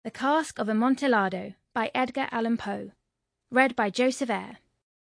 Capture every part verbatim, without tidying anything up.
The Cask of Amontillado by Edgar Allan Poe. Read by Joseph Eyre.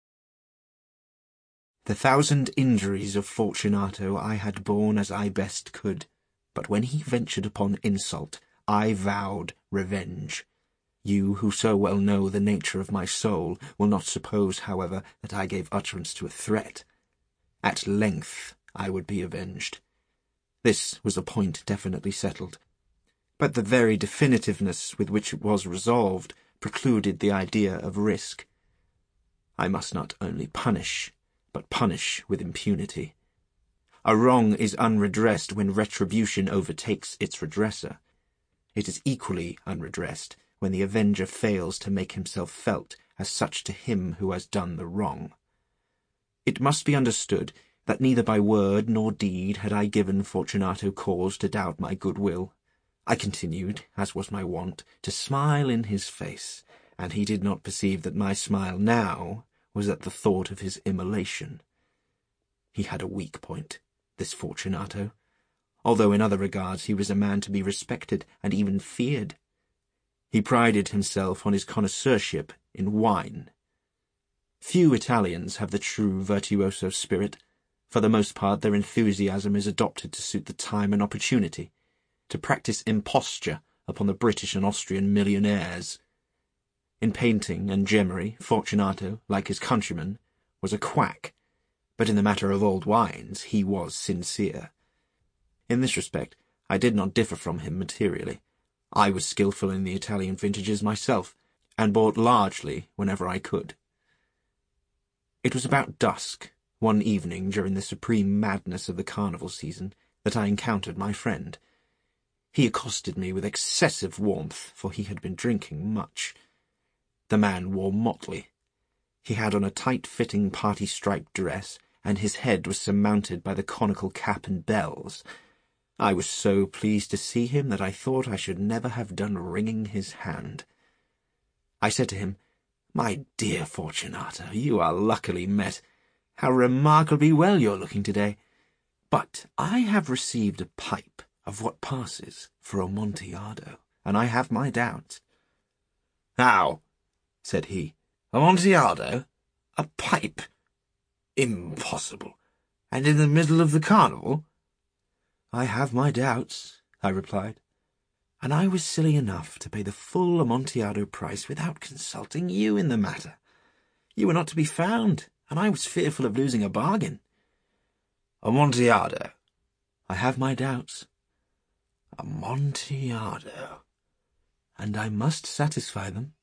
The thousand injuries of Fortunato I had borne as I best could, but when he ventured upon insult, I vowed revenge. You, who so well know the nature of my soul, will not suppose, however, that I gave utterance to a threat. At length I would be avenged. This was a point definitely settled. But the very definitiveness with which it was resolved precluded the idea of risk. I must not only punish, but punish with impunity. A wrong is unredressed when retribution overtakes its redresser. It is equally unredressed when the avenger fails to make himself felt as such to him who has done the wrong. It must be understood that neither by word nor deed had I given Fortunato cause to doubt my goodwill. I continued, as was my wont, to smile in his face, and he did not perceive that my smile now was at the thought of his immolation. He had a weak point, this Fortunato, although in other regards he was a man to be respected and even feared. He prided himself on his connoisseurship in wine. Few Italians have the true virtuoso spirit. For the most part their enthusiasm is adopted to suit the time and opportunity, to practice imposture upon the British and Austrian millionaires. In painting and gemmery, Fortunato, like his countrymen, was a quack, but in the matter of old wines he was sincere. In this respect I did not differ from him materially. I was skilful in the Italian vintages myself, and bought largely whenever I could. It was about dusk, one evening during the supreme madness of the carnival season, that I encountered my friend. He accosted me with excessive warmth, for he had been drinking much. The man wore motley. He had on a tight-fitting party-striped dress, and his head was surmounted by the conical cap and bells. I was so pleased to see him that I thought I should never have done wringing his hand. I said to him, "My dear Fortunato, you are luckily met. How remarkably well you're looking today. But I have received a pipe of what passes for Amontillado, and I have my doubts." "How?" said he. "Amontillado? A pipe? Impossible. And in the middle of the carnival?" "I have my doubts," I replied, "and I was silly enough to pay the full Amontillado price without consulting you in the matter. You were not to be found, and I was fearful of losing a bargain." "Amontillado?" "I have my doubts." "Amontillado?" "And I must satisfy them."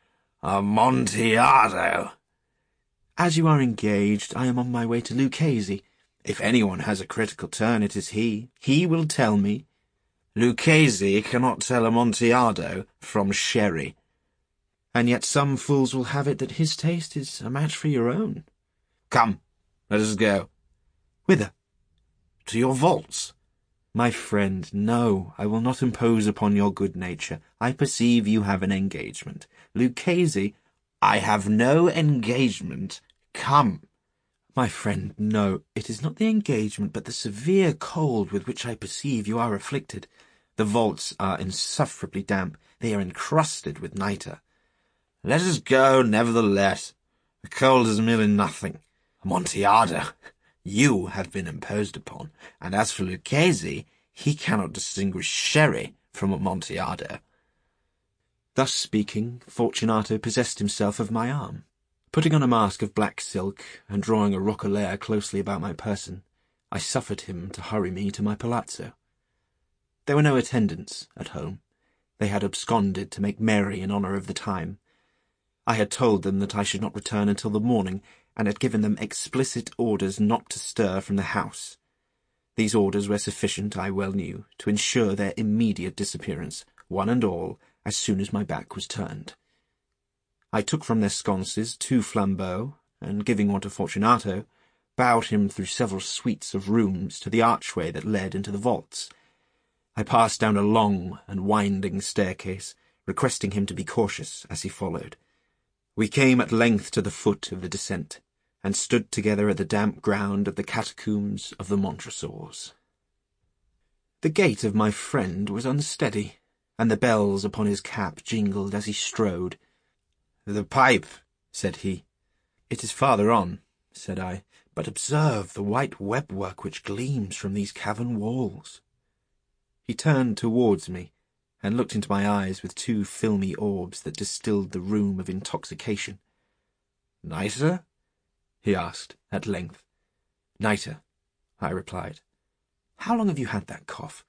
"Amontillado?" "As you are engaged, I am on my way to Lucchese. If anyone has a critical turn, it is he. He will tell me." "Lucchese cannot tell Amontillado from sherry." "And yet some fools will have it that his taste is a match for your own." "Come, let us go." "Whither?" "To your vaults." "My friend, no, I will not impose upon your good nature. I perceive you have an engagement. Lucchese—" "I have no engagement. Come." "My friend, no, it is not the engagement, but the severe cold with which I perceive you are afflicted. The vaults are insufferably damp. They are encrusted with nitre." "Let us go, nevertheless. The cold is merely nothing. Amontillado, you have been imposed upon, and as for Lucchese, he cannot distinguish sherry from Amontillado." Thus speaking, Fortunato possessed himself of my arm. Putting on a mask of black silk, and drawing a roquelaire closely about my person, I suffered him to hurry me to my palazzo. There were no attendants at home. They had absconded to make merry in honour of the time. I had told them that I should not return until the morning, and had given them explicit orders not to stir from the house. These orders were sufficient, I well knew, to ensure their immediate disappearance, one and all, as soon as my back was turned. I took from their sconces two flambeaux, and giving one to Fortunato, bowed him through several suites of rooms to the archway that led into the vaults. I passed down a long and winding staircase, requesting him to be cautious as he followed. We came at length to the foot of the descent, and stood together at the damp ground of the catacombs of the Montresors. The gait of my friend was unsteady. and the bells upon his cap jingled as he strode. "The pipe," said he. "It is farther on," said I, "but observe the white webwork which gleams from these cavern walls." He turned towards me, and looked into my eyes with two filmy orbs that distilled the rheum of intoxication. "Nitre?" he asked, at length. "Nitre," I replied. "How long have you had that cough?"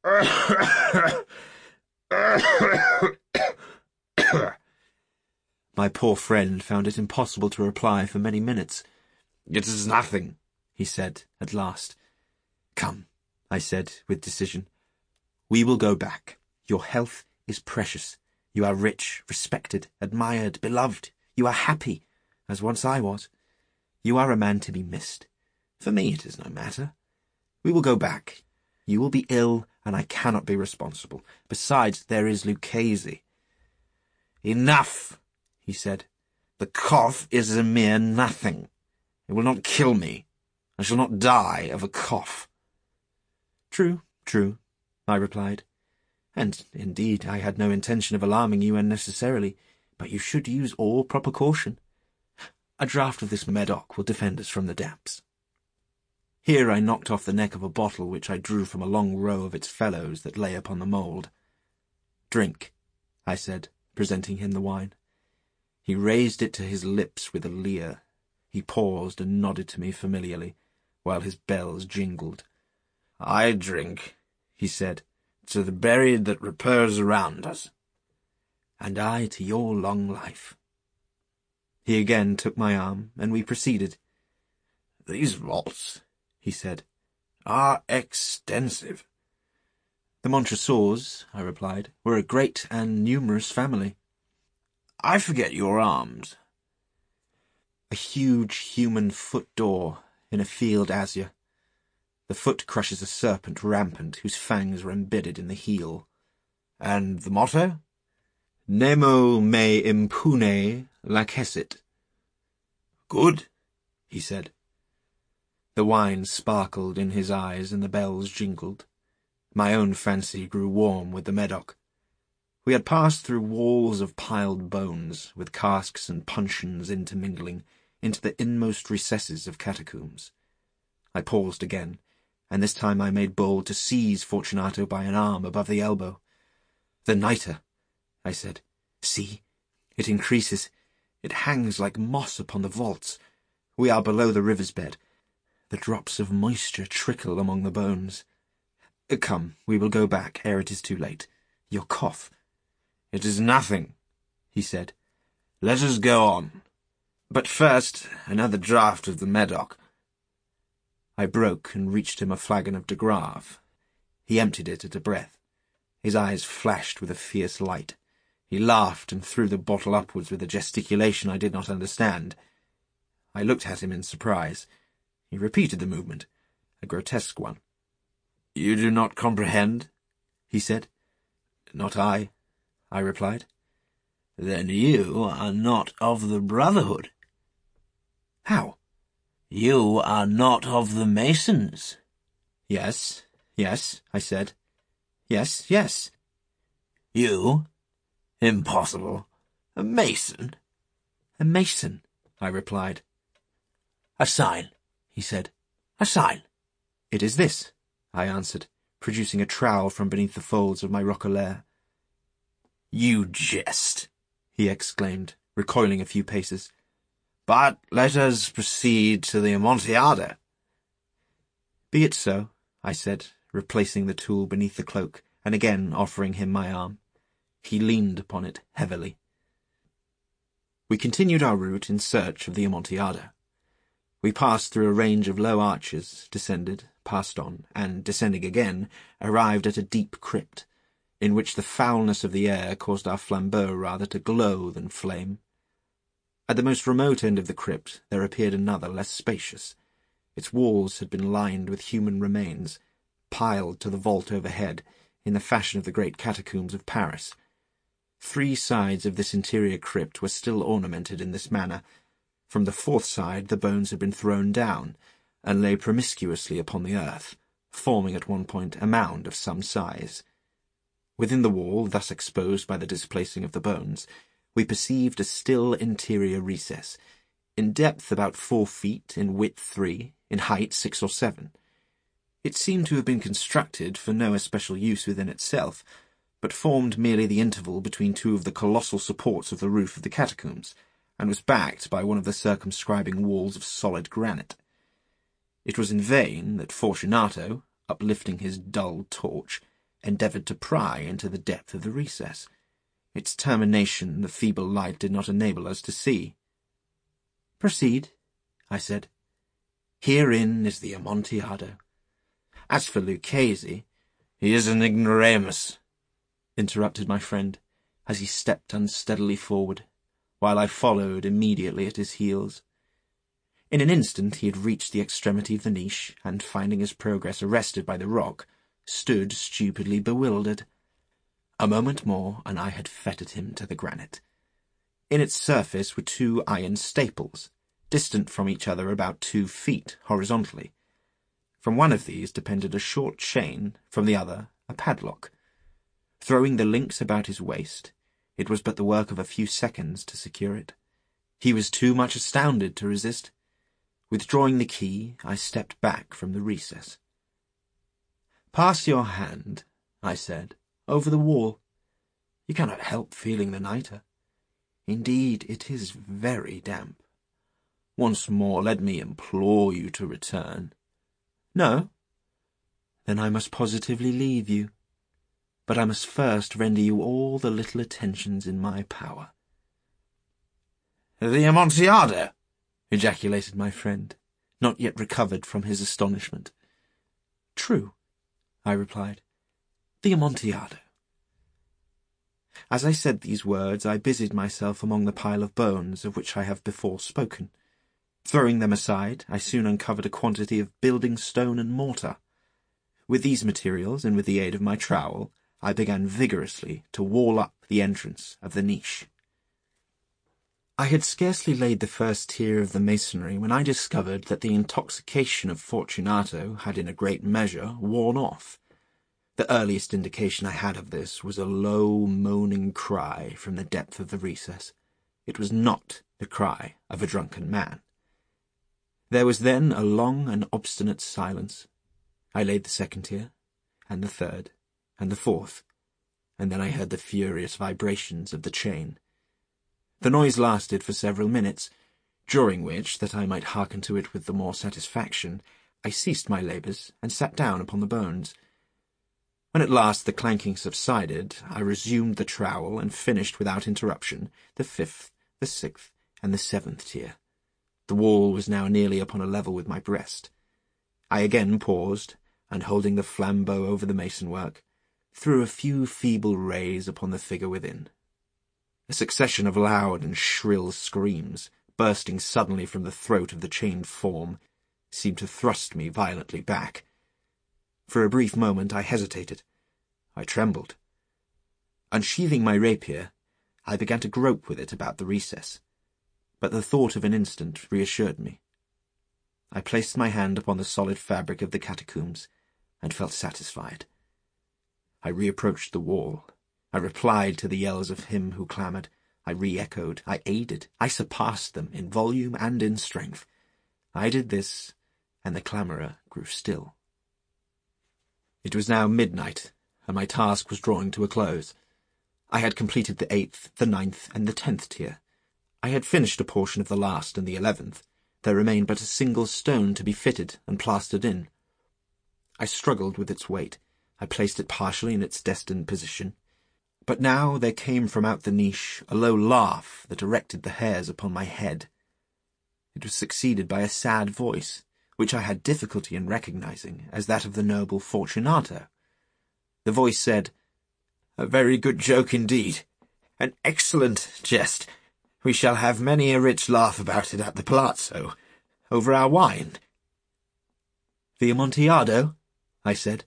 My poor friend found it impossible to reply for many minutes. "It is nothing," he said at last. "Come," I said with decision. "We will go back. Your health is precious. You are rich, respected, admired, beloved. You are happy, as once I was. You are a man to be missed. For me it is no matter. We will go back. You will be ill, and I cannot be responsible. Besides, there is Lucchese." "Enough," he said. "The cough is a mere nothing. It will not kill me. I shall not die of a cough." "True, true," I replied. "And, indeed, I had no intention of alarming you unnecessarily, but you should use all proper caution. A draught of this Medoc will defend us from the damps." Here I knocked off the neck of a bottle which I drew from a long row of its fellows that lay upon the mould. "Drink," I said, presenting him the wine. He raised it to his lips with a leer. He paused and nodded to me familiarly, while his bells jingled. "I drink," he said, "to the buried that repose around us." "And I to your long life." He again took my arm, and we proceeded. "These vaults," he said, "are extensive." "The Montresors," I replied, "were a great and numerous family." "I forget your arms." A huge human foot door in a field azure. The foot crushes a serpent rampant whose fangs are embedded in the heel. "And the motto?" "Nemo me impune lacessit." "Good," he said. The wine sparkled in his eyes and the bells jingled. My own fancy grew warm with the Medoc. We had passed through walls of piled bones, with casks and puncheons intermingling, into the inmost recesses of catacombs. I paused again, and this time I made bold to seize Fortunato by an arm above the elbow. "The nitre," I said. "See, it increases. It hangs like moss upon the vaults. We are below the river's bed. The drops of moisture trickle among the bones. Come, we will go back ere it is too late. Your cough—" "It is nothing," he said. "Let us go on. But first, another draught of the Medoc." I broke and reached him a flagon of de Grave. He emptied it at a breath. His eyes flashed with a fierce light. He laughed and threw the bottle upwards with a gesticulation I did not understand. I looked at him in surprise. He repeated the movement, a grotesque one. "You do not comprehend?" he said. "Not I," I replied. "Then you are not of the Brotherhood." "How?" "You are not of the Masons." "Yes, yes," I said. "Yes, yes." "You? Impossible. A Mason?" "A Mason," I replied. "A sign," he said. "A sign." "It is this," I answered, producing a trowel from beneath the folds of my roquelaire. "You jest," he exclaimed, recoiling a few paces. "But let us proceed to the Amontillado." "Be it so," I said, replacing the tool beneath the cloak, and again offering him my arm. He leaned upon it heavily. We continued our route in search of the Amontillado. We passed through a range of low arches, descended, passed on, and, descending again, arrived at a deep crypt, in which the foulness of the air caused our flambeaux rather to glow than flame. At the most remote end of the crypt there appeared another, less spacious. Its walls had been lined with human remains, piled to the vault overhead, in the fashion of the great catacombs of Paris. Three sides of this interior crypt were still ornamented in this manner. From the fourth side the bones had been thrown down, and lay promiscuously upon the earth, forming at one point a mound of some size. Within the wall, thus exposed by the displacing of the bones, we perceived a still interior recess, in depth about four feet, in width three, in height six or seven. It seemed to have been constructed for no especial use within itself, but formed merely the interval between two of the colossal supports of the roof of the catacombs, and was backed by one of the circumscribing walls of solid granite. It was in vain that Fortunato, uplifting his dull torch, endeavoured to pry into the depth of the recess. Its termination the feeble light did not enable us to see. "Proceed," I said. "Herein is the Amontillado. As for Lucchesi—" "He is an ignoramus," interrupted my friend, as he stepped unsteadily forward, while I followed immediately at his heels. In an instant he had reached the extremity of the niche, and, finding his progress arrested by the rock, stood stupidly bewildered. A moment more, and I had fettered him to the granite. In its surface were two iron staples, distant from each other about two feet horizontally. From one of these depended a short chain, from the other a padlock. Throwing the links about his waist, it was but the work of a few seconds to secure it. He was too much astounded to resist. Withdrawing the key, I stepped back from the recess. "Pass your hand," I said, "over the wall. You cannot help feeling the nitre. Indeed, it is very damp. Once more let me implore you to return." "No? Then I must positively leave you. But I must first render you all the little attentions in my power." "The Amontillado!" ejaculated my friend, not yet recovered from his astonishment. "True," I replied. "The Amontillado." As I said these words, I busied myself among the pile of bones of which I have before spoken. Throwing them aside, I soon uncovered a quantity of building stone and mortar. With these materials, and with the aid of my trowel, I began vigorously to wall up the entrance of the niche. I had scarcely laid the first tier of the masonry when I discovered that the intoxication of Fortunato had in a great measure worn off. The earliest indication I had of this was a low, moaning cry from the depth of the recess. It was not the cry of a drunken man. There was then a long and obstinate silence. I laid the second tier, and the third, and the fourth, and then I heard the furious vibrations of the chain. The noise lasted for several minutes, during which, that I might hearken to it with the more satisfaction, I ceased my labours and sat down upon the bones. When at last the clanking subsided, I resumed the trowel and finished without interruption the fifth, the sixth, and the seventh tier. The wall was now nearly upon a level with my breast. I again paused, and holding the flambeau over the mason-work, threw a few feeble rays upon the figure within. A succession of loud and shrill screams, bursting suddenly from the throat of the chained form, seemed to thrust me violently back. For a brief moment I hesitated. I trembled. Unsheathing my rapier, I began to grope with it about the recess, but the thought of an instant reassured me. I placed my hand upon the solid fabric of the catacombs, and felt satisfied. I reapproached the wall. I replied to the yells of him who clamoured. I re-echoed. I aided. I surpassed them in volume and in strength. I did this, and the clamourer grew still. It was now midnight, and my task was drawing to a close. I had completed the eighth, the ninth, and the tenth tier. I had finished a portion of the last and the eleventh. There remained but a single stone to be fitted and plastered in. I struggled with its weight. I placed it partially in its destined position. But now there came from out the niche a low laugh that erected the hairs upon my head. It was succeeded by a sad voice, which I had difficulty in recognizing as that of the noble Fortunato. The voice said, "A very good joke indeed. An excellent jest. We shall have many a rich laugh about it at the palazzo, over our wine." "The Amontillado?" I said.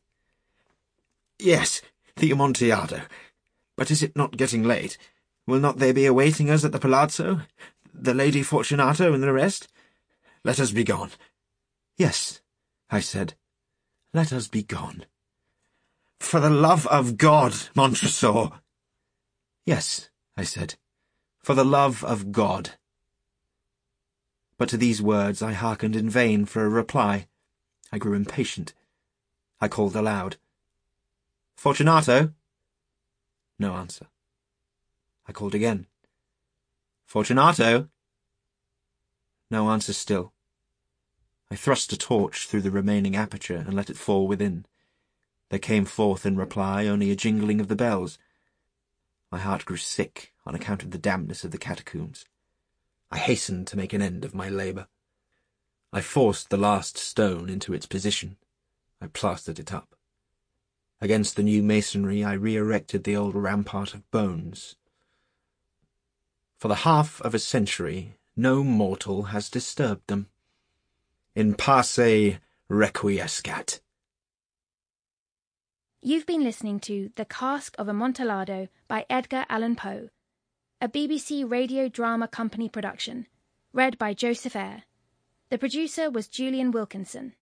"Yes, the Amontillado. But is it not getting late? Will not they be awaiting us at the palazzo, the Lady Fortunato and the rest? Let us be gone." "Yes," I said, "let us be gone." For the love of God, Montresor! Yes, I said, for the love of God. But to these words I hearkened in vain for a reply. I grew impatient. I called aloud. Fortunato? No answer. I called again. Fortunato? No answer still. I thrust a torch through the remaining aperture and let it fall within. There came forth in reply only a jingling of the bells. My heart grew sick on account of the dampness of the catacombs. I hastened to make an end of my labour. I forced the last stone into its position. I plastered it up. Against the new masonry I re-erected the old rampart of bones. For the half of a century no mortal has disturbed them. In pace requiescat. You've been listening to The Cask of Amontillado by Edgar Allan Poe, a B B C Radio Drama Company production, read by Joseph Eyre. The producer was Julian Wilkinson.